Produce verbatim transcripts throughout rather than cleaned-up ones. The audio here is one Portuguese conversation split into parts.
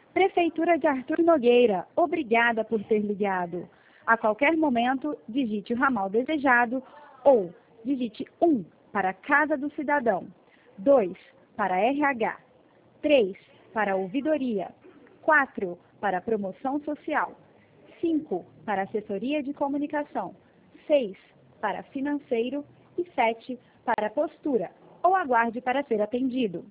Prefeitura de Arthur Nogueira, obrigada por ter ligado. A qualquer momento, digite o ramal desejado ou digite um para a Casa do Cidadão, dois para R H, três para Ouvidoria, quatro para Promoção Social, cinco para Assessoria de Comunicação, seis para Financeiro e sete para Postura, ou aguarde para ser atendido.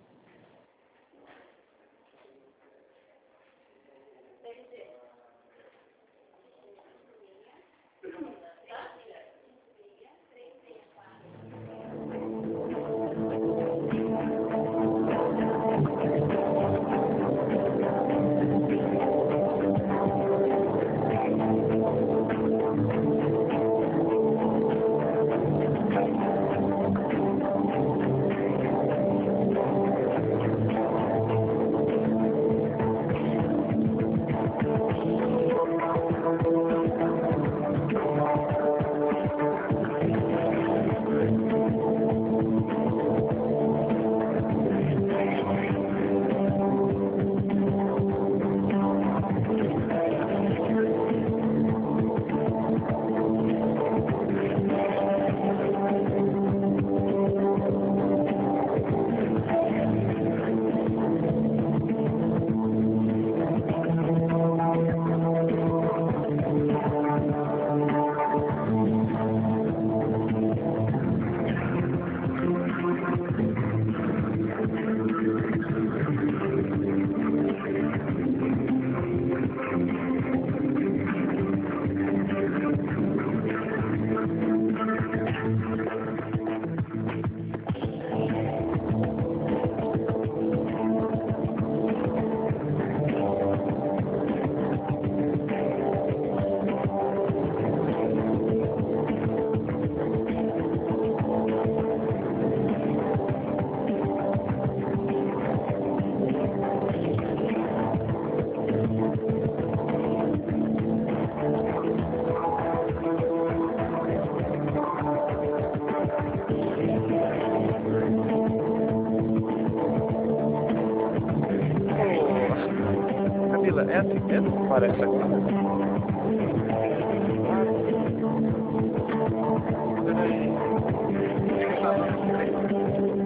Camila, é assim mesmo que parece aqui? Peraí.